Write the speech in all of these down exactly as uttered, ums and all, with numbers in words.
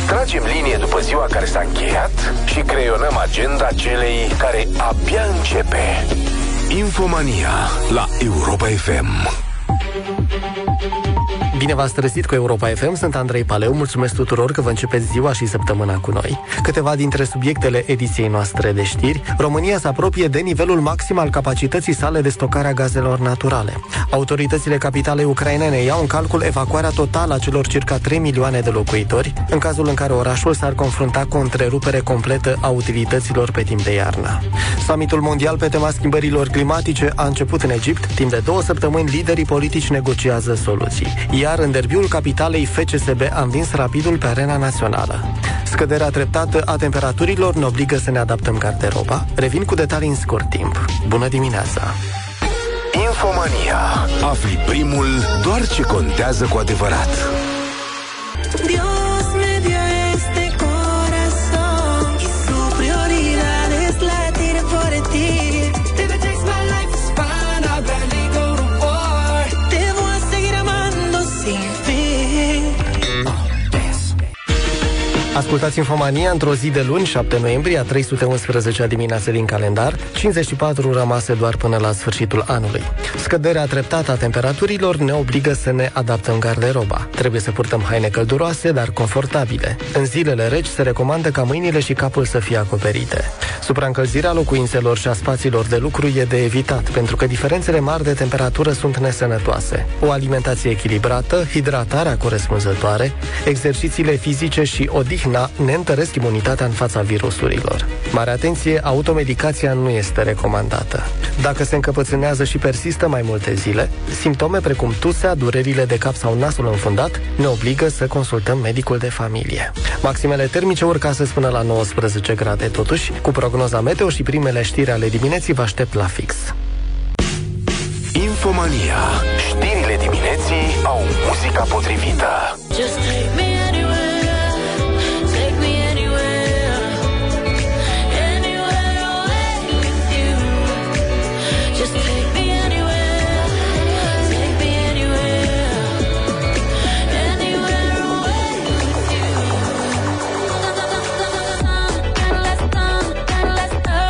Tragem linie după ziua care s-a încheiat și creionăm agenda celei care abia începe. Infomania la Europa F M. Bine v-ați trezit cu Europa F M, sunt Andrei Paleu, mulțumesc tuturor că vă începeți ziua și săptămâna cu noi. Câteva dintre subiectele ediției noastre de știri: România se apropie de nivelul maxim al capacității sale de stocare a gazelor naturale. Autoritățile capitalei ucrainene iau în calcul evacuarea totală a celor circa trei milioane de locuitori, în cazul în care orașul s-ar confrunta cu o întrerupere completă a utilităților pe timp de iarnă. Summitul mondial pe tema schimbărilor climatice a început în Egipt. Timp de două săptămâni, liderii politici negociază soluții. Iar în derbiul capitalei, F C S B a învins Rapidul pe arena națională. Scăderea treptată a temperaturilor ne obligă să ne adaptăm garderoba. Revin cu detalii în scurt timp. Bună dimineața! Infomania. Afli primul doar ce contează cu adevărat. Dios me dio este corazón y su prioridad es latir por ti. If it takes my life to spine, I'll gladly go to war. Te voy a seguir amando sin fin. Ascultați Infomania într-o zi de luni, șapte noiembrie, a trei sute unsprezecea dimineață din calendar, cincizeci și patru rămase doar până la sfârșitul anului. Scăderea treptată a temperaturilor ne obligă să ne adaptăm garderoba. Trebuie să purtăm haine călduroase, dar confortabile. În zilele reci se recomandă ca mâinile și capul să fie acoperite. Supraîncălzirea locuințelor și a spațiilor de lucru e de evitat, pentru că diferențele mari de temperatură sunt nesănătoase. O alimentație echilibrată, hidratarea corespunzătoare, exercițiile fizice și odihna ne întăresc imunitatea în fața virusurilor. Mare atenție, automedicația nu este recomandată. Dacă se încăpățânează și persistă mai multe zile, simptome precum tusea, durerile de cap sau nasul înfundat ne obligă să consultăm medicul de familie. Maximele termice urcă astăzi până la nouăsprezece grade. Totuși, cu prognoza meteo și primele știri ale dimineții, vă aștept la fix. Infomania. Știrile dimineții au muzica potrivită. Just take me anywhere, take me anywhere, anywhere away with you. Just take me anywhere, take me anywhere, anywhere away with you. Let's go, let's go,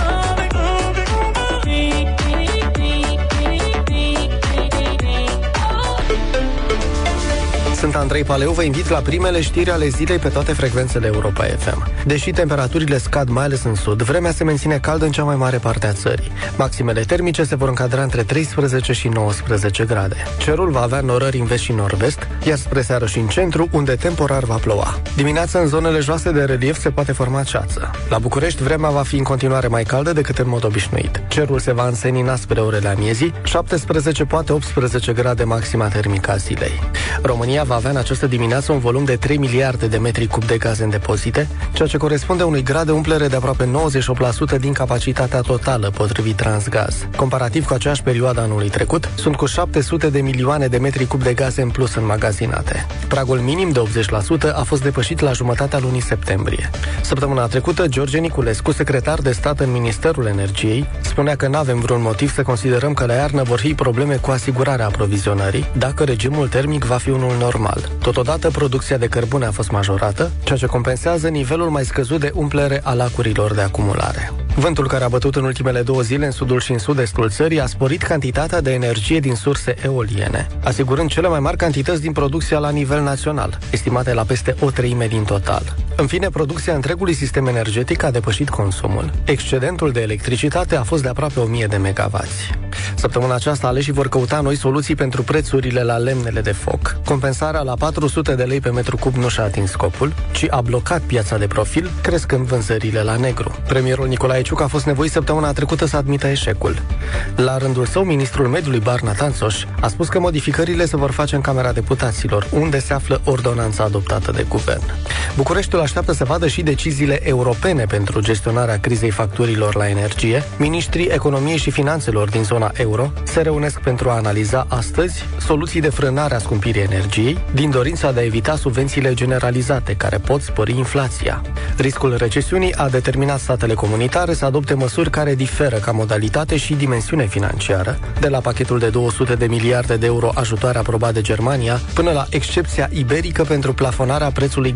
Sunt Andrei Paleu, vă invit la primele știri ale zilei pe toate frecvențele Europa F M. Deși temperaturile scad, mai ales în sud, vremea se menține caldă în cea mai mare parte a țării. Maximele termice se vor încadra între treisprezece și nouăsprezece grade. Cerul va avea norări în vest și nord-vest, iar spre seară și în centru, unde temporar va ploua. Dimineața, în zonele joase de relief, se poate forma ceață. La București, vremea va fi în continuare mai caldă decât în mod obișnuit. Cerul se va însenina spre orele amiezii, șaptesprezece, poate optsprezece grade maxima termică a zilei. România va avea în această dimineață un volum de trei miliarde de metri cub de gaze în depozite, ceea ce corespunde unui grad de umplere de aproape nouăzeci și opt la sută din capacitatea totală, potrivit Transgaz. Comparativ cu aceeași perioadă anului trecut, sunt cu șapte sute de milioane de metri cub de gaze în plus înmagazinate. Pragul minim de optzeci la sută a fost depășit la jumătatea lunii septembrie. Săptămâna trecută, George Niculescu, secretar de stat în Ministerul Energiei, spunea că n-avem vreun motiv să considerăm că la iarnă vor fi probleme cu asigurarea aprovizionării, dacă regimul termic va fi unul normal. Totodată, producția de cărbune a fost majorată, ceea ce compensează nivelul mai scăzut de umplere a lacurilor de acumulare. Vântul care a bătut în ultimele două zile în sudul și în sud-estul țării a sporit cantitatea de energie din surse eoliene, asigurând cele mai mari cantități din producția la nivel național, estimate la peste o treime din total. În fine, producția întregului sistem energetic a depășit consumul. Excedentul de electricitate a fost de aproape o mie de megavați. Săptămâna aceasta, aleșii vor căuta noi soluții pentru prețurile la lemnele de foc. Compensarea la patru sute de lei pe metru cub nu și-a atins scopul, ci a blocat piața de profil, crescând vânzările la negru. Premierul Nicolae Ciuc a fost nevoit săptămâna trecută să admită eșecul. La rândul său, ministrul mediului Barna Tanțoș a spus că modificările se vor face în Camera Deputaților, unde se află ordonanța adoptată de guvern. Bucureștiul așteaptă să vadă și deciziile europene pentru gestionarea crizei facturilor la energie. Ministrii economiei și finanțelor din zona euro se reunesc pentru a analiza astăzi soluții de frânare a scumpirii energiei, din dorința de a evita subvențiile generalizate care pot spori inflația. Riscul recesiunii a determinat statele comunitare să adopte măsuri care diferă ca modalitate și dimensiune financiară, de la pachetul de două sute de miliarde de euro ajutoare aprobat de Germania, până la excepția iberică pentru plafonarea prețului gazelor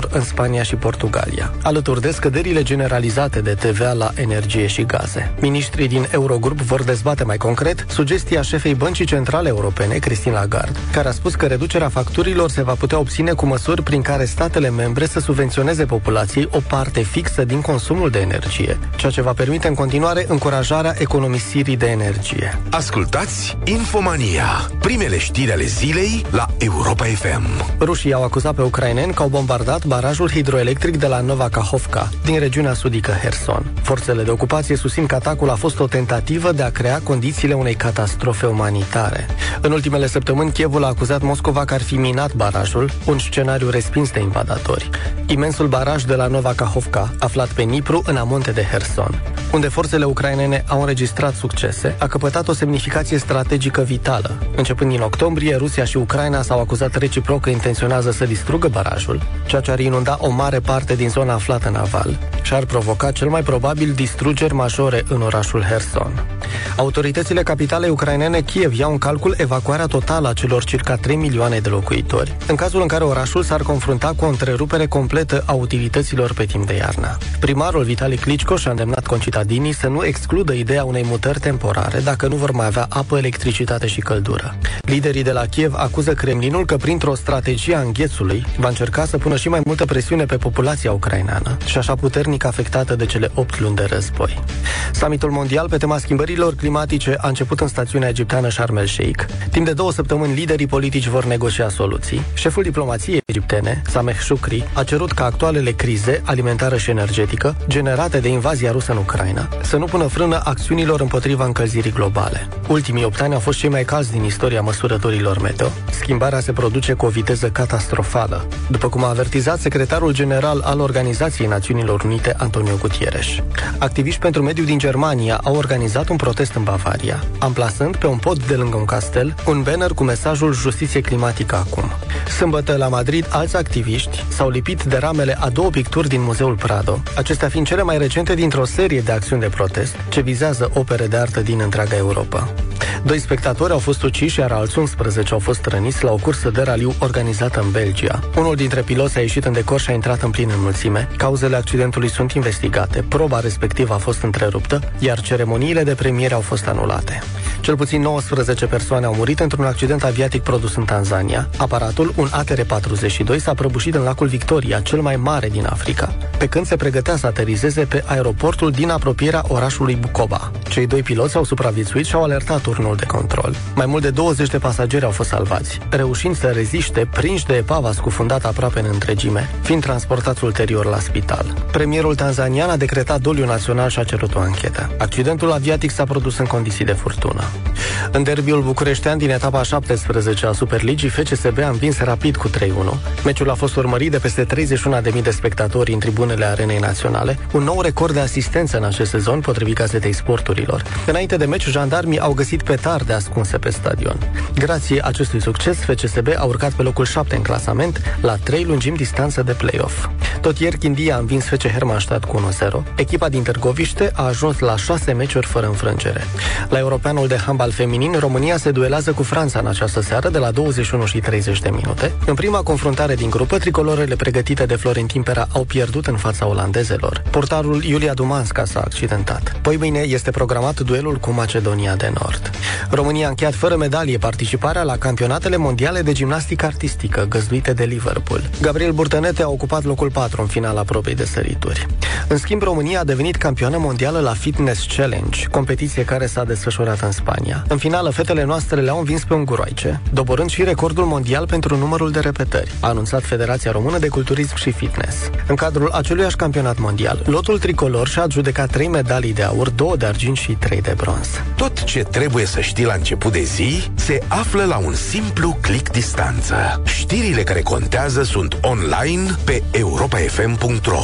prețurilor în Spania și Portugalia, alături de scăderile generalizate de T V A la energie și gaze. Ministrii din Eurogrup vor dezbate mai concret sugestia șefei Băncii Centrale Europene, Christine Lagarde, care a spus că reducerea facturilor se va putea obține cu măsuri prin care statele membre să subvenționeze populației o parte fixă din consumul de energie, ceea ce va permite în continuare încurajarea economisirii de energie. Ascultați Infomania, primele știri ale zilei la Europa F M. Rușii au acuzat pe ucraineni că au bombardat barajul hidroelectric de la Nova Kakhovka, din regiunea sudică Herson. Forțele de ocupație susțin că atacul a fost o tentativă de a crea condițiile unei catastrofe umanitare. În ultimele săptămâni, Kievul a acuzat Moscova că ar fi minat barajul, un scenariu respins de invadatori. Imensul baraj de la Nova Kakhovka, aflat pe Dnipru, în amonte de Herson, unde forțele ucrainene au înregistrat succese, a căpătat o semnificație strategică vitală. Începând din octombrie, Rusia și Ucraina s-au acuzat reciproc că intenționează să distrugă barajul, ceea ce ar inunda o mare parte din zona aflată în aval și ar provoca cel mai probabil distrugeri majore în orașul Herson. Autoritățile capitalei ucrainene, Kiev, iau în calcul evacuarea totală a celor circa trei milioane de locuitori, în cazul în care orașul s-ar confrunta cu o întrerupere completă a utilităților pe timp de iarnă. Primarul Vitali Klitschko și-a îndemnat concitadinii să nu excludă ideea unei mutări temporare dacă nu vor mai avea apă, electricitate și căldură. Liderii de la Kiev acuză Kremlinul că printr-o strategie a înghețului va încerca să pună și mai multă presiune pe populația ucraineană și așa puternic afectată de cele opt luni de război. Summitul mondial pe tema schimbărilor climatice a început în stațiunea egipteană Sharm el-Sheikh. Timp de două săptămâni, liderii politici vor negocia soluții. Șeful diplomației egiptene, Sameh Shukri, a cerut ca actualele crize, alimentară și energetică, generate de invazia rusă în Ucraina, să nu pună frână acțiunilor împotriva încălzirii globale. Ultimii opt ani au fost cei mai calzi din istoria măsurătorilor meteo. Schimbarea se produce cu o viteză catastrofală, după cum a avertizat secretarul general al Organizației Națiunilor Unite, Antonio Guterres. Activiști pentru mediu din Germania au organizat un protest în Bavaria, amplasând pe un pod de lângă un castel un banner cu mesajul Justiție climatică acum. Sâmbătă, la Madrid, alți activiști s-au lipit de ramele a două picturi din Muzeul Prado, acestea fiind cele mai recente dintr-o serie de acțiuni de protest ce vizează opere de artă din întreaga Europa. Doi spectatori au fost uciși, iar alți unsprezece au fost răniți la o cursă de raliu organizată în Belgia. Unul dintre piloți a ieșit în decor și a intrat în plin înmulțime. Cauzele accidentului sunt investigate, proba respectivă a fost întreruptă, iar ceremoniile de premiere au fost anulate. Cel puțin nouăsprezece persoane au murit într-un accident aviatic produs în Tanzania. Aparatul, un A T R patruzeci și doi, s-a prăbușit în lacul Victoria, cel mai mare din Africa, pe când se pregătea să aterizeze pe aeroportul din apropierea orașului Bukoba. Cei doi piloți au supraviețuit și au alertat turnul de control. Mai mult de douăzeci de pasageri au fost salvați, reușind să reziste, prinși de epava scufundată aproape în întregime, fiind transportați ulterior la spital. Premierul tanzanian a decretat doliu național și a cerut o anchetă. Accidentul aviatic s-a produs în condiții de furtună. În derbiul bucureștean din etapa a șaptesprezecea a Superligii, F C S B a învins Rapid cu trei unu. Meciul a fost urmărit de peste treizeci și unu de mii de spectatori în tribunele Arenei Naționale, un nou record de asistență în acest sezon, potrivit Gazetei Sporturilor. Înainte de meci, jandarmii au găsit petarde ascunse pe stadion. Grație acestui succes, F C S B a urcat pe locul șapte în clasament, la trei lungimi distanță de play-off. Tot ieri, Chindia a învins F C Hermannstadt cu unu zero. Echipa din Târgoviște a ajuns la șase meciuri fără înfrângere. La Europeanul de handbal feminin, România se duelează cu Franța în această seară de la douăzeci și unu și treizeci de minute. În prima confruntare din grupă, tricolorele pregătite de Florentin Pera au pierdut în fața olandezelor. Portarul Iulia Dumanska s-a accidentat. Poi mâine este programat duelul cu Macedonia de Nord. România a încheiat fără medalie participarea la campionatele mondiale de gimnastică artistică găzduite de Liverpool. Gabriel Burtănete a ocupat locul patru în finala probei de sărituri. În schimb, România a devenit campioană mondială la Fitness Challenge, competiție care s-a desfășurat în Spania. În finală, fetele noastre le-au învins pe unguroaice, doborând și recordul mondial pentru numărul de repetări, a anunțat Federația Română de Culturism și Fitness. În cadrul aceluiași campionat mondial, lotul tricolor și-a adjudecat trei medalii de aur, două de argint și trei de bronz. Tot ce trebuie să știi la început de zi se află la un simplu click distanță. Știrile care contează sunt online pe europa f m punct r o.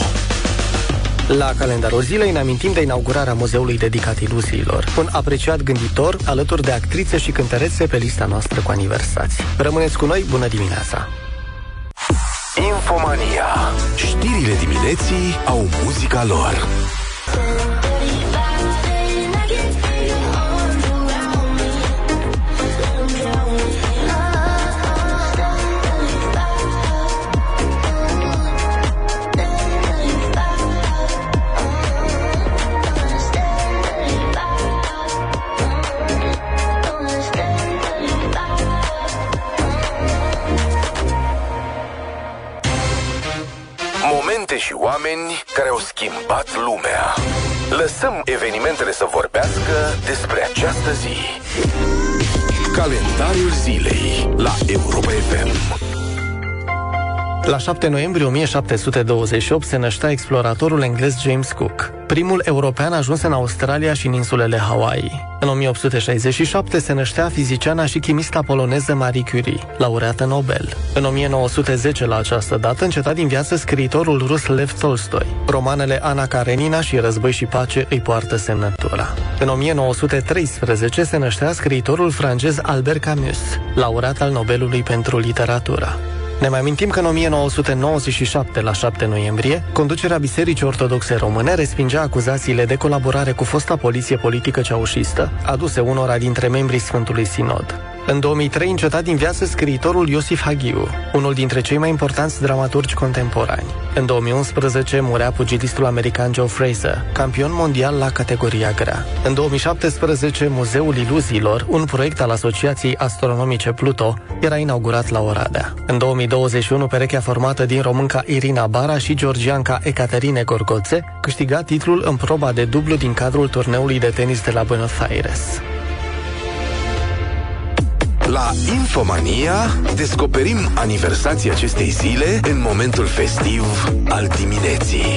La calendarul zilei ne amintim de inaugurarea muzeului dedicat iluziilor, un apreciat gânditor alături de actrițe și cântărețe pe lista noastră cu aniversați. Rămâneți cu noi, bună dimineața! Infomania. Știrile dimineții au muzica lor. Momente și oameni care au schimbat lumea. Lăsăm evenimentele să vorbească despre această zi. Calendariul zilei la Europa F M. La șapte noiembrie o mie șapte sute douăzeci și opt se năștea exploratorul englez James Cook, primul european ajuns în Australia și în insulele Hawaii. În o mie opt sute șaizeci și șapte se năștea fiziciana și chimista poloneză Marie Curie, laureată Nobel. În o mie nouă sute zece, la această dată, înceta din viață scriitorul rus Lev Tolstoi. Romanele Ana Karenina și Război și pace îi poartă semnătura. În o mie nouă sute treisprezece se năștea scriitorul francez Albert Camus, laureat al Nobelului pentru literatură. Ne mai amintim că în o mie nouă sute nouăzeci și șapte, la șapte noiembrie, conducerea Bisericii Ortodoxe Române respingea acuzațiile de colaborare cu fosta poliție politică ceaușistă, aduse unora dintre membrii Sfântului Sinod. În două mii trei înceta din viață scriitorul Iosif Hagiu, unul dintre cei mai importanți dramaturgi contemporani. În două mii unsprezece murea pugilistul american Joe Frazier, campion mondial la categoria grea. În două mii șaptesprezece, Muzeul Iluziilor, un proiect al Asociației Astronomice Pluto, era inaugurat la Oradea. În două mii douăzeci și unu, perechea formată din românca Irina Bara și georgianca Ecaterine Gorgodze câștiga titlul în proba de dublu din cadrul turneului de tenis de la Buenos Aires. La Infomania descoperim aniversația acestei zile în momentul festiv al dimineții.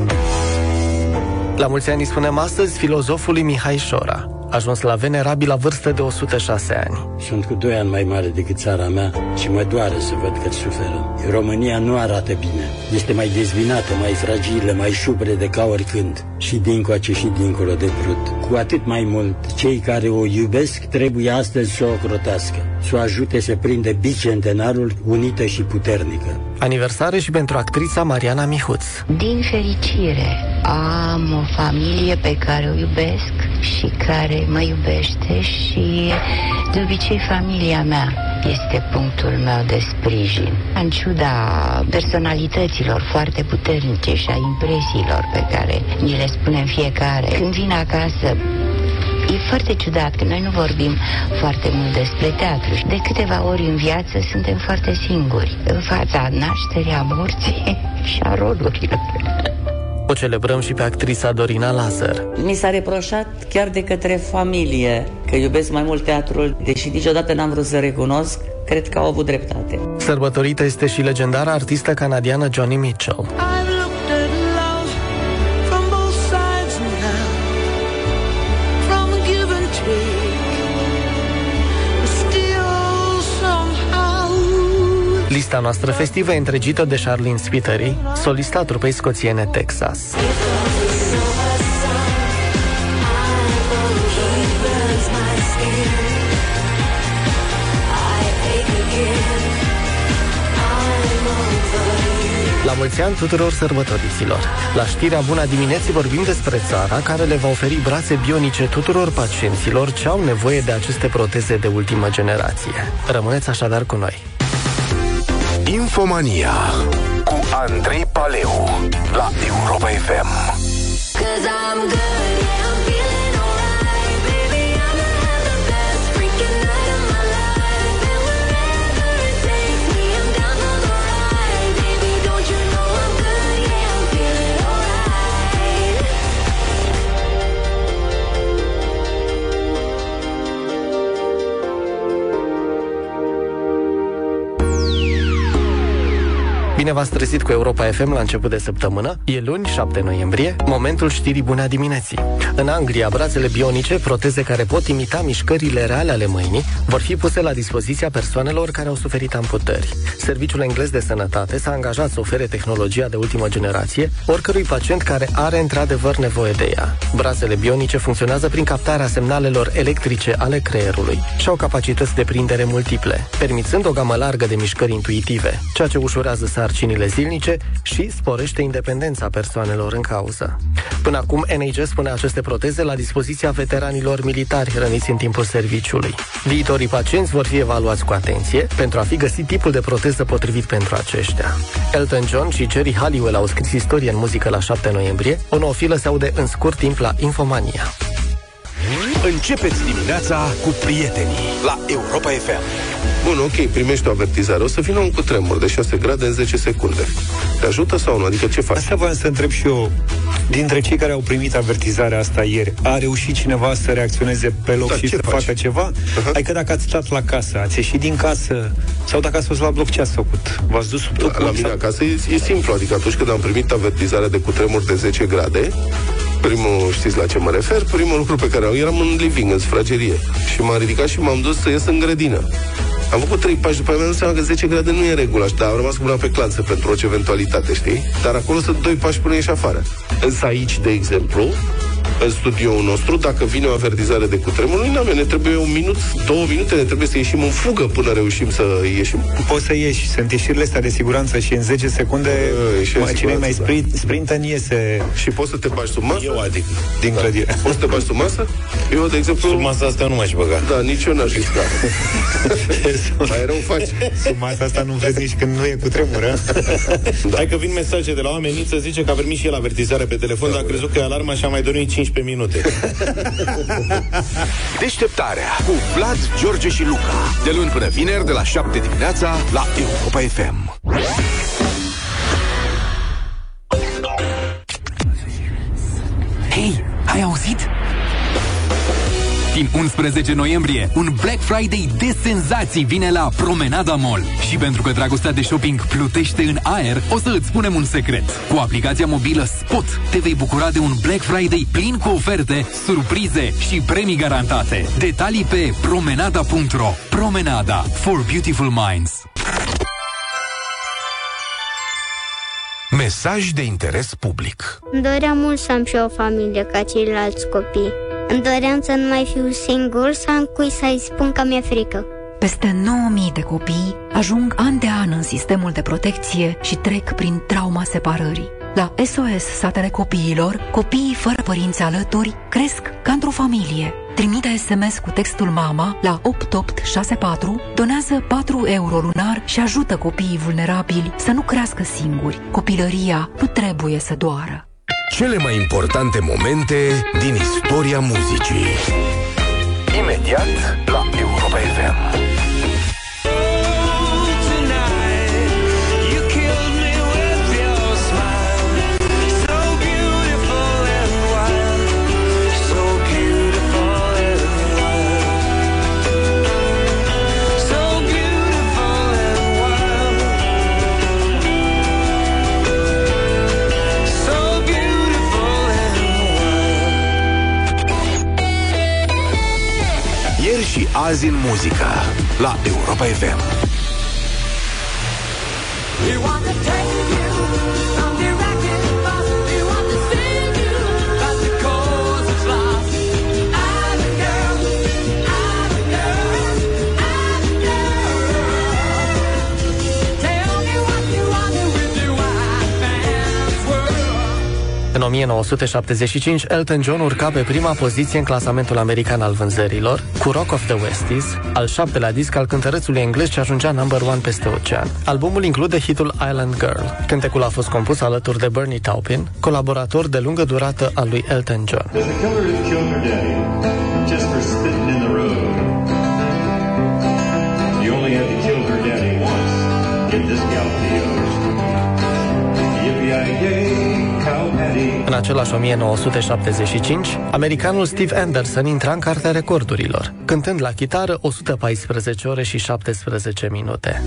La mulți ani spunem astăzi filozofului Mihai Șora, ajuns la venerabil la vârstă de o sută șase ani. Sunt cu doi ani mai mare decât țara mea și mă doare să văd că suferă. România nu arată bine. Este mai dezbinată, mai fragilă, mai șupredă ca oricând. Și dincoace și dincolo de brut. Cu atât mai mult, cei care o iubesc trebuie astăzi să o ocrotească, să o ajute să prindă bicentenarul unită și puternică. Aniversare și pentru actrița Mariana Mihuț. Din fericire, am o familie pe care o iubesc și care mă iubește și de obicei familia mea este punctul meu de sprijin. În ciuda personalităților foarte puternice și a impresiilor pe care ni le spunem fiecare, când vin acasă, e foarte ciudat că noi nu vorbim foarte mult despre teatru și de câteva ori în viață suntem foarte singuri în fața nașterii, a morții și a rolurilor. O celebrăm și pe actrița Dorina Lazar. Mi s-a reproșat chiar de către familie că iubesc mai mult teatrul, deși niciodată n-am vrut să recunosc, cred că au avut dreptate. Sărbătorită este și legendara artistă canadiană Joni Mitchell. Lista noastră festivă e întregită de Charlene Spiteri, solista trupei scoțiene Texas. La mulți ani tuturor sărbătoriților! La știrea Bună dimineții vorbim despre țara care le va oferi brațe bionice tuturor pacienților ce au nevoie de aceste proteze de ultimă generație. Rămâneți așadar cu noi! Infomania cu Andrei Paleu la Europa F M. Bine v-ați trezit cu Europa F M la început de săptămână. E luni, șapte noiembrie, momentul știrii Bune dimineții. În Anglia, brațele bionice, proteze care pot imita mișcările reale ale mâinii, vor fi puse la dispoziția persoanelor care au suferit amputări. Serviciul englez de sănătate s-a angajat să ofere tehnologia de ultimă generație oricărui pacient care are într-adevăr nevoie de ea. Brațele bionice funcționează prin captarea semnalelor electrice ale creierului și au capacități de prindere multiple, permițând o gamă largă de mișcări intuitive, ceea ce ușurează sarcinile zilnice și sporește independența persoanelor în cauză. Până acum, N H S pune aceste proteze la dispoziția veteranilor militari răniți în timpul serviciului. Viitorii pacienți vor fi evaluați cu atenție pentru a fi găsit tipul de proteză potrivit pentru aceștia. Elton John și Jerry Halliwell au scris istorie în muzică la șapte noiembrie. O nouă filă se aude în scurt timp la Infomania. Începeți dimineața cu prietenii la Europa F M. Bun, ok, primești o avertizare. O să vină un cutremur de șase grade în zece secunde. Te ajută sau nu? Adică ce faci? Asta voiam să întreb și eu. Dintre cei care au primit avertizarea asta ieri, a reușit cineva să reacționeze pe loc da, și să faci? facă ceva? Uh-huh. Adică dacă ați stat la casă, ați ieșit din casă sau dacă ați fost la bloc, ce ați făcut? V-ați dus sub la, la mine acasă e, e simplu. Adică atunci când am primit avertizarea de cutremur de zece grade, primul, știți la ce mă refer? Primul lucru pe care eram în living, în sufragerie. Și m-am ridicat și m-am dus să ies în grădină. Am făcut trei pași, după aia mi-am dat seama că zece grade nu e regulă, dar am rămas cu mâna pe clanță pentru orice eventualitate, știi? Dar acolo sunt doi pași până ieși afară. Însă aici, de exemplu, în studioul nostru, dacă vine o avertizare de cutremur, nu ne trebuie un minut, două minute, ne trebuie să ieșim în fugă până reușim să ieșim. Poți să ieși, sunt ieșirile astea de siguranță și în zece secunde mai cine mai sprint, da. sprintă în iese. Și poți să te bagi sub masă? Eu, adică. Din da. clădire. Poți să te bagi sub masă? Eu, de exemplu... Sub masa asta nu m-aș băga. Da, nici eu n-aș risca. Mai rău faci. Sub masa asta nu vezi nici când nu e cutremur, da. Hai că vin mesaje de la oameni, Niță zice că a primit și el avertizarea pe telefon, da, dar a crezut că e alarma și a mai dormit cincisprezece minute. Deșteptarea cu Vlad, George și Luca. De luni până vineri, de la șapte dimineața, la Europa F M. Hei, ai auzit? Din unsprezece noiembrie, un Black Friday de senzații vine la Promenada Mall. Și pentru că dragostea de shopping plutește în aer, o să îți spunem un secret. Cu aplicația mobilă Spot te vei bucura de un Black Friday plin cu oferte, surprize și premii garantate. Detalii pe promenada punct ro. Promenada, for beautiful minds. Mesaj de interes public. Îmi doream mult să am și o familie ca ceilalți copii. Îmi doream să nu mai fiu singur, să am cui să-i spun că mi-e frică. Peste nouă mii de copii ajung an de an în sistemul de protecție și trec prin trauma separării. La S O S Satele Copiilor, copiii fără părinți alături cresc ca într-o familie. Trimite S M S cu textul MAMA la opt opt șase patru, donează patru euro lunar și ajută copiii vulnerabili să nu crească singuri. Copilăria nu trebuie să doară. Cele mai importante momente din istoria muzicii. Imediat la Europa F M. Și azi în muzică la Europa F M. În o mie nouă sute șaptezeci și cinci, Elton John urca pe prima poziție în clasamentul american al vânzărilor, cu Rock of the Westies, al șaptelea disc al cântărețului englez ce ajungea number one peste ocean. Albumul include hitul Island Girl. Cântecul a fost compus alături de Bernie Taupin, colaborator de lungă durată al lui Elton John. În același o mie nouă sute șaptezeci și cinci, americanul Steve Anderson intra în cartea recordurilor, cântând la chitară o sută paisprezece ore și șaptesprezece minute.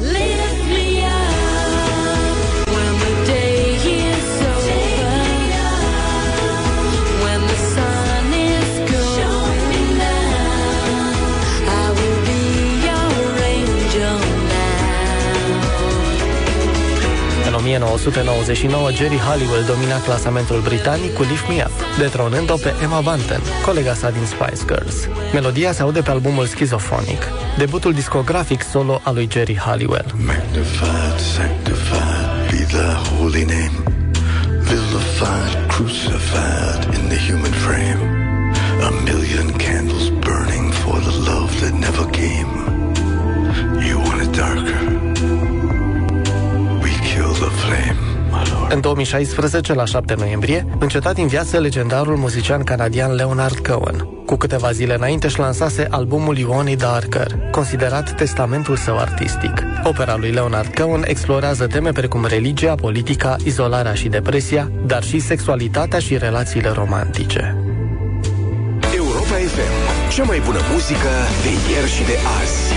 În o mie nouă sute nouăzeci și nouă, Geri Halliwell domina clasamentul britanic cu Lift Me Up, detronând-o pe Emma Bunton, colega sa din Spice Girls. Melodia se aude pe albumul Schizophrenic, debutul discografic solo al lui Geri Halliwell. Magnified, sanctified be thy holy name, vilified, crucified in the human frame, a million candles burning for the love that never came. You want it darker? Kill the flame. În două mii șaisprezece, la șapte noiembrie, încetat din viață legendarul muzician canadian Leonard Cohen. Cu câteva zile înainte își lansase albumul You Want It Darker, considerat testamentul său artistic. Opera lui Leonard Cohen explorează teme precum religia, politica, izolarea și depresia, dar și sexualitatea și relațiile romantice. Europa F M, cea mai bună muzică de ieri și de azi.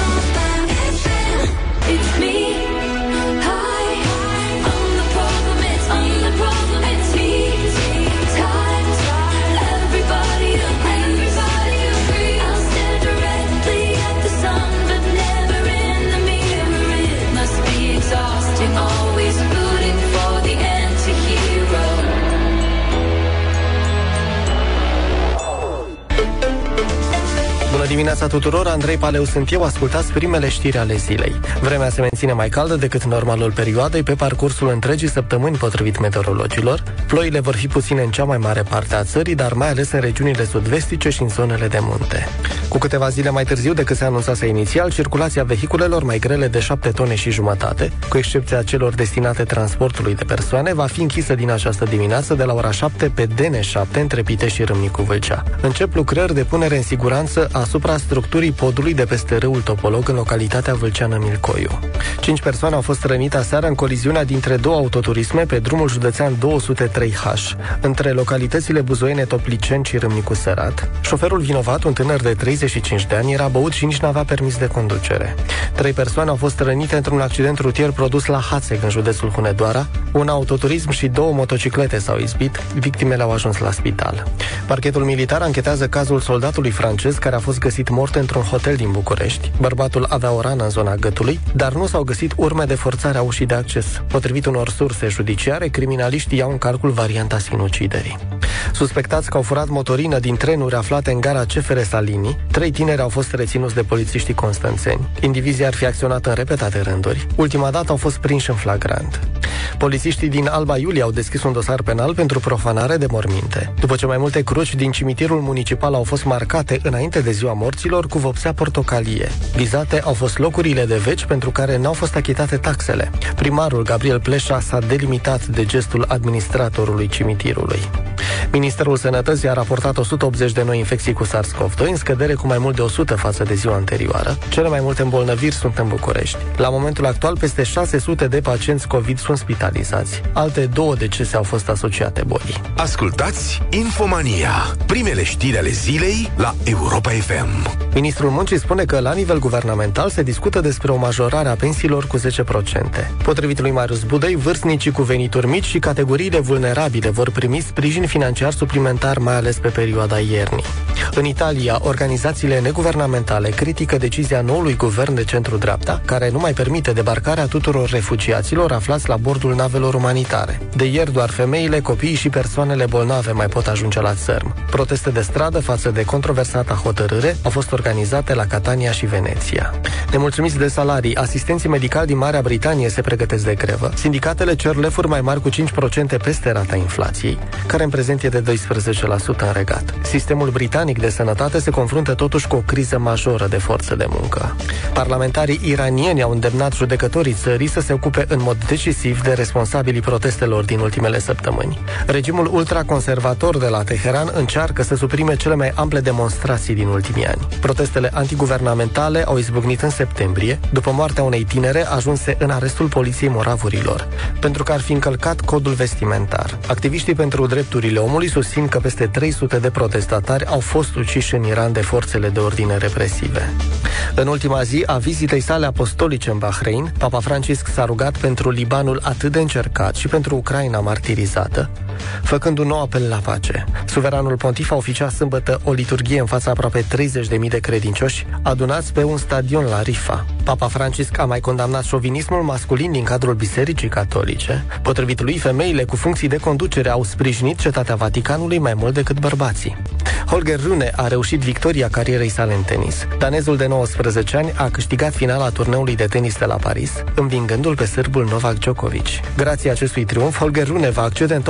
Bună dimineața tuturor, Andrei Paleu sunt eu, ascultați primele știri ale zilei. Vremea se menține mai caldă decât normalul perioadei pe parcursul întregii săptămâni, potrivit meteorologilor. Ploile vor fi puține în cea mai mare parte a țării, dar mai ales în regiunile sud-vestice și în zonele de munte. Cu câteva zile mai târziu decât se anunțase inițial, circulația vehiculelor mai grele de șapte tone și jumătate, cu excepția celor destinate transportului de persoane, va fi închisă din această dimineață de la ora șapte pe D N șapte între Pitești și Râmnicu Vâlcea. Încep lucrări de punere în siguranță asupra structurii podului de peste râul Topolog în localitatea vâlceană Milcoiu. Cinci persoane au fost rănite aseară în coliziunea dintre două autoturisme pe drumul județean două sute trei H, între localitățile buzoiene Topliceni și Râmnicu Sărat. Șoferul vinovat, un tânăr de treizeci și cinci de ani, era băut și nici n-avea permis de conducere. Trei persoane au fost rănite într-un accident rutier produs la Hațeg, în județul Hunedoara. Un autoturism și două motociclete s-au izbit, victimele au ajuns la spital. Parchetul militar anchetează cazul soldatului francez care a fost găsit mort într-un hotel din București. Bărbatul avea o rană în zona gâtului, dar nu s-au găsit urme de forțare a ușii de acces. Potrivit unor surse judiciare, criminaliștii iau în calcul varianta sinuciderii. Suspectați că au furat motorină din trenuri aflate în gara C F R Salini, trei tineri au fost reținuți de polițiștii constanțeni. Indivizii ar fi acționat în repetate rânduri. Ultima dată au fost prinși în flagrant. Polițiștii din Alba Iulia au deschis un dosar penal pentru profanare de morminte, după ce mai multe cruci din cimitirul municipal au fost marcate înainte de ziua morților cu vopsea portocalie. Vizate au fost locurile de veci pentru care n-au fost achitate taxele. Primarul Gabriel Pleșa s-a delimitat de gestul administratorului cimitirului. Ministerul Sănătății a raportat o sută optzeci de noi infecții cu SARS-CoV doi, în scădere cu mai mult de o sută față de ziua anterioară. Cele mai multe îmbolnăviri sunt în București. La momentul actual, peste șase sute de pacienți COVID sunt spitalizați. Alte două decese au fost asociate bolii. Ascultați Infomania, primele știri ale zilei la Europa F M. Ministrul Muncii spune că la nivel guvernamental se discută despre o majorare a pensiilor cu zece la sută. Potrivit lui Marius Budăi, vârstnicii cu venituri mici și categoriile vulnerabile vor primi sprijin financiar suplimentar, mai ales pe perioada iernii. În Italia, organizațiile neguvernamentale critică decizia noului guvern de centru-dreapta, care nu mai permite debarcarea tuturor refugiaților aflați la bordul navelor umanitare. De ieri, doar femeile, copiii și persoanele bolnave mai pot ajunge la țărm. Proteste de stradă față de controversata hotărâre au fost organizate la Catania și Veneția. Nemulțumiți de salarii, asistenții medicali din Marea Britanie se pregătesc de grevă. Sindicatele cer lefuri mai mari cu cinci la sută peste rata inflației, care în prezent e de doisprezece la sută în regat. Sistemul britanic de sănătate se confruntă totuși cu o criză majoră de forță de muncă. Parlamentarii iranieni au îndemnat judecătorii țării să se ocupe în mod decisiv de responsabilii protestelor din ultimele săptămâni. Regimul ultraconservator de la Teheran încearcă să suprime cele mai ample demonstrații din ultimii ani. Protestele antiguvernamentale au izbucnit în septembrie, după moartea unei tinere ajunse în arestul poliției moravurilor, pentru că ar fi încălcat codul vestimentar. Activiștii pentru drepturile omului susțin că peste trei sute de protestatari au fost uciși în Iran de forțele de ordine represive. În ultima zi a vizitei sale apostolice în Bahrain, Papa Francisc s-a rugat pentru Libanul atât de încercat și pentru Ucraina martirizată, făcând un nou apel la pace. Suveranul pontif a oficiat sâmbătă o liturghie în fața aproape treizeci de mii de credincioși adunați pe un stadion la Rifa. Papa Francisc a mai condamnat șovinismul masculin din cadrul Bisericii Catolice. Potrivit lui, femeile cu funcții de conducere au sprijinit cetatea Vaticanului mai mult decât bărbații. Holger Rune a reușit victoria carierei sale în tenis. Danezul de nouăsprezece ani a câștigat finala turneului de tenis de la Paris, învingându-l pe sârbul Novak Djokovic. Grație acestui triumf, Holger Rune va accede în top zece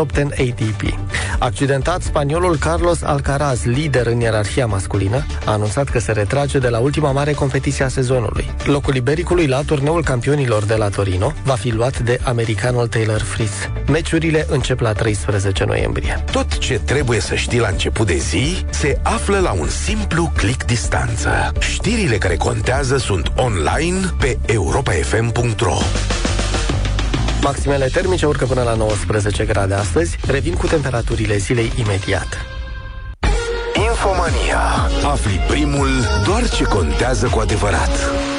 A T P. Accidentat, spaniolul Carlos Alcaraz, lider în ierarhia masculină, a anunțat că se retrage de la ultima mare competiție a sezonului. Locul ibericului la turneul campionilor de la Torino va fi luat de americanul Taylor Fritz. Meciurile încep la treisprezece noiembrie. Tot ce trebuie să știi la început de zi se află la un simplu click distanță. Știrile care contează sunt online pe europa f m punct r o. Maximele termice urcă până la nouăsprezece grade astăzi, revin cu temperaturile zilei imediat. Infomania. Afli primul doar ce contează cu adevărat.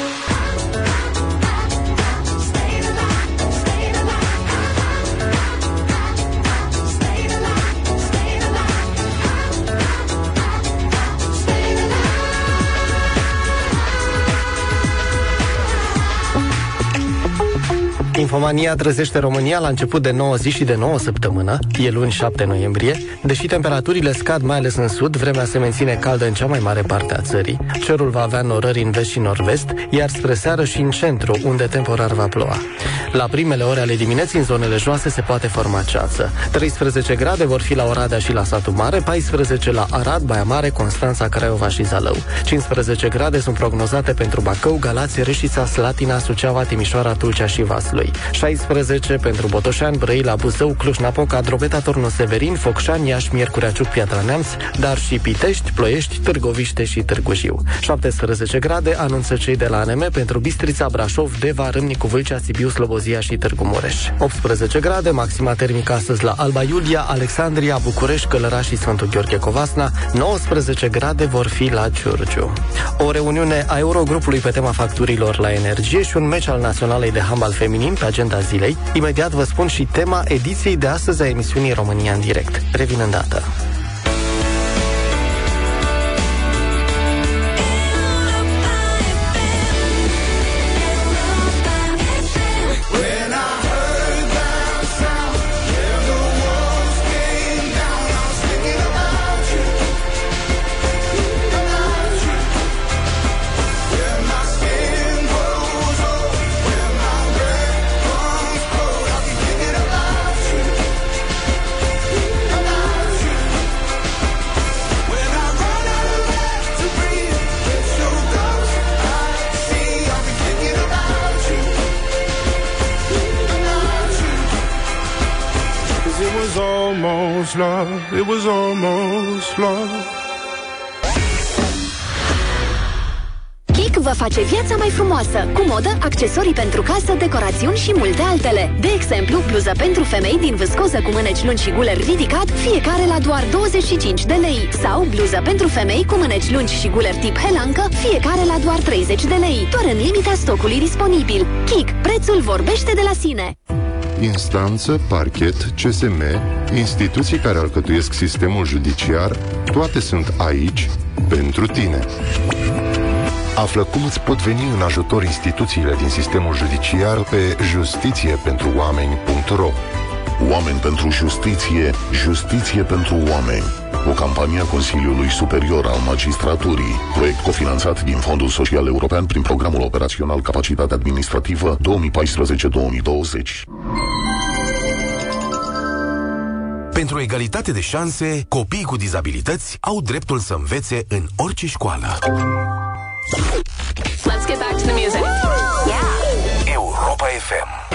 Infomania trezește România la început de nouă zi și de nouă săptămână, e luni șapte noiembrie, deși temperaturile scad mai ales în sud, vremea se menține caldă în cea mai mare parte a țării, cerul va avea norări în vest și nord-vest, iar spre seară și în centru, unde temporar va ploua. La primele ore ale dimineții, în zonele joase, se poate forma ceață. treisprezece grade vor fi la Oradea și la Satu Mare, paisprezece la Arad, Baia Mare, Constanța, Craiova și Zalău. cincisprezece grade sunt prognozate pentru Bacău, Galați, Reșița, Slatina, Suceava, Timișoara, Tulcea și Vaslui. șaisprezece pentru Botoșani, Brăila, Buzău, Cluj-Napoca, Drobeta, Turnul Severin, Focșani, Iași, Miercurea Ciuc, Piatra Neamț, dar și Pitești, Ploiești, Târgoviște și Târgu Jiu. șaptesprezece grade anunță cei de la A N M pentru Bistrița, Brașov, Deva, Râmnicu Vâlcea, Sibiu, Slobozia și Târgu Mureș. optsprezece grade, maxima termică astăzi la Alba Iulia, Alexandria, București, Călăraș și Sfântul Gheorghe Covasna. nouăsprezece grade vor fi la Giurgiu. O reuniune a Eurogrupului pe tema facturilor la energie și un meci al Naționalei de handbal feminin pe agenda zilei. Imediat vă spun și tema ediției de astăzi a emisiunii România în direct. Revin îndată. Love, it was almost love. Kik vă face viața mai frumoasă, cu modă, accesorii pentru casă, decorațiuni și multe altele. De exemplu, bluză pentru femei din viscoză cu mâneci lungi și guler ridicat, fiecare la doar douăzeci și cinci de lei. Sau bluză pentru femei cu mâneci lungi și guler tip helancă, fiecare la doar treizeci de lei. Doar în limita stocului disponibil. Kik, prețul vorbește de la sine. Instanță, parchet, C S M, instituții care alcătuiesc sistemul judiciar, toate sunt aici pentru tine. Află cum îți pot veni în ajutor instituțiile din sistemul judiciar pe justiție pentru oameni punct r o. Oameni pentru justiție, justiție pentru oameni. O campanie a Consiliului Superior al Magistraturii, proiect cofinanțat din Fondul Social European prin Programul Operațional Capacitate Administrativă două mii paisprezece două mii douăzeci. Pentru egalitate de șanse, copiii cu dizabilități au dreptul să învețe în orice școală. Let's get back to the music. Yeah. Europa F M.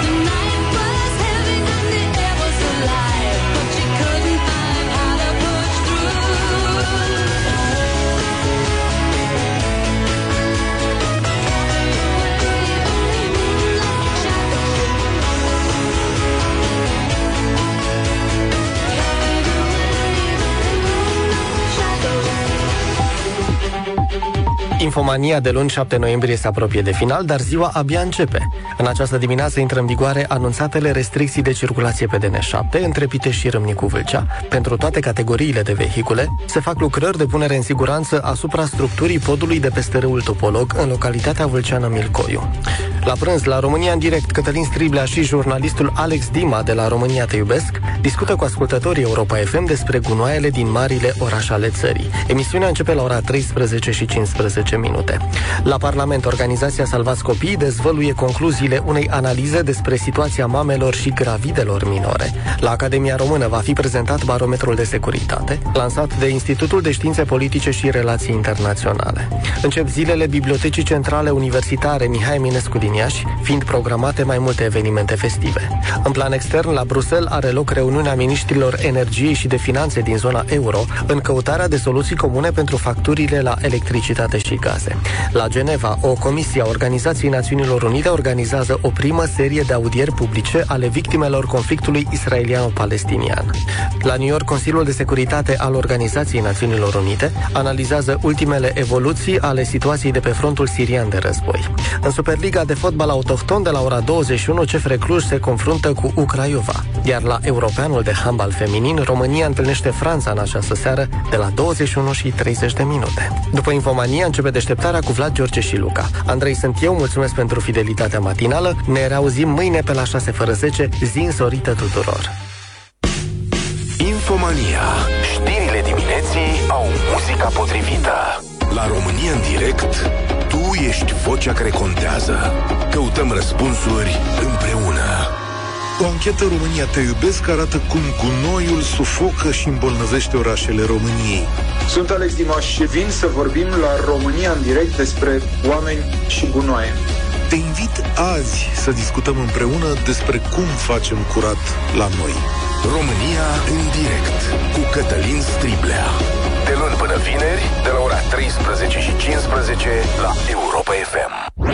Infomania de luni șapte noiembrie se apropie de final, dar ziua abia începe. În această dimineață intră în vigoare anunțatele restricții de circulație pe D N șapte între Pitești și Râmnicu Vâlcea. Pentru toate categoriile de vehicule se fac lucrări de punere în siguranță asupra structurii podului de peste râul Topolog în localitatea vâlceană Milcoiu. La prânz, la România în direct, Cătălin Striblea și jurnalistul Alex Dima de la România Te Iubesc discută cu ascultătorii Europa F M despre gunoaiele din marile orașe ale țării. Emisiunea începe la ora treisprezece și cincisprezece treisprezece minute. La Parlament, organizația Salvați Copiii dezvăluie concluziile unei analize despre situația mamelor și gravidelor minore. La Academia Română va fi prezentat barometrul de securitate, lansat de Institutul de Științe Politice și Relații Internaționale. Încep zilele Bibliotecii Centrale Universitare Mihai Eminescu din Iași, fiind programate mai multe evenimente festive. În plan extern, la Bruxelles are loc reuniunea miniștrilor energiei și de finanțe din zona euro, în căutarea de soluții comune pentru facturile la electricitate și gaze. La Geneva, o comisie a Organizației Națiunilor Unite organizează o primă serie de audieri publice ale victimelor conflictului israeliano-palestinian. La New York, Consiliul de Securitate al Organizației Națiunilor Unite analizează ultimele evoluții ale situației de pe frontul sirian de război. În Superliga de fotbal autohton, de la ora douăzeci și unu, C F R Cluj se confruntă cu U Craiova, iar la Europeanul de handbal feminin, România întâlnește Franța în această seară de la douăzeci și unu și treizeci de minute. După Infomania începe deșteptarea cu Vlad, George și Luca. Andrei sunt eu, mulțumesc pentru fidelitatea matinală. Ne reauzim mâine pe la șase fără zece, zi însorită tuturor. Infomania. Știrile dimineții au muzica potrivită. La România în direct, tu ești vocea care contează. Căutăm răspunsuri împreună. O anchetă România Te Iubesc arată cum gunoiul sufocă și îmbolnăvește orașele României. Sunt Alex Dimaș și vin să vorbim la România în direct despre oameni și gunoaie. Te invit azi să discutăm împreună despre cum facem curat la noi. România în direct cu Cătălin Striblea. De luni până vineri, de la ora treisprezece și cincisprezece la Europa F M.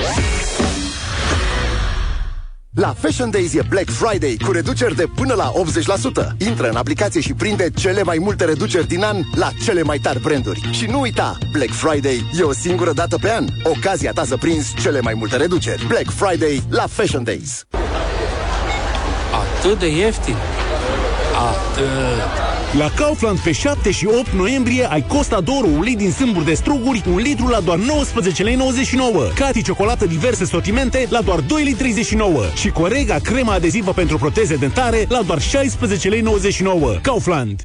La Fashion Days e Black Friday cu reduceri de până la optzeci la sută. Intră în aplicație și prinde cele mai multe reduceri din an la cele mai tari branduri. Și nu uita, Black Friday e o singură dată pe an. Ocazia ta să prinzi cele mai multe reduceri. Black Friday la Fashion Days. Atât de ieftin? Atât... La Kaufland pe șapte și opt noiembrie ai Costa d'Oro ulei din sâmburi de struguri, un litru la doar nouăsprezece lei nouăzeci și nouă. Cati ciocolată diverse sortimente la doar doi lei treizeci și nouă. Și Corega crema adezivă pentru proteze dentare la doar șaisprezece lei nouăzeci și nouă. Kaufland.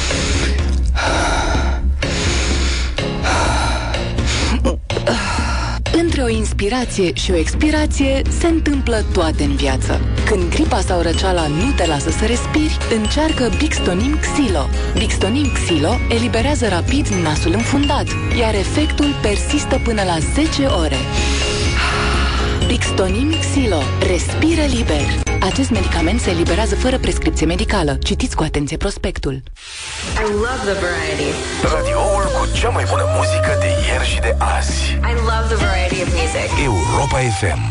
Între o inspirație și o expirație se întâmplă toate în viață. Când gripa sau răceala nu te lasă să respiri, încearcă Bixtonim Xylo. Bixtonim Xylo eliberează rapid nasul înfundat, iar efectul persistă până la zece ore. Bixtonim Xylo. Respiră liber. Acest medicament se eliberează fără prescripție medicală. Citiți cu atenție prospectul. I love the variety. Radioul cu cea mai bună muzică de ieri și de azi. I love the variety of music. Europa F M.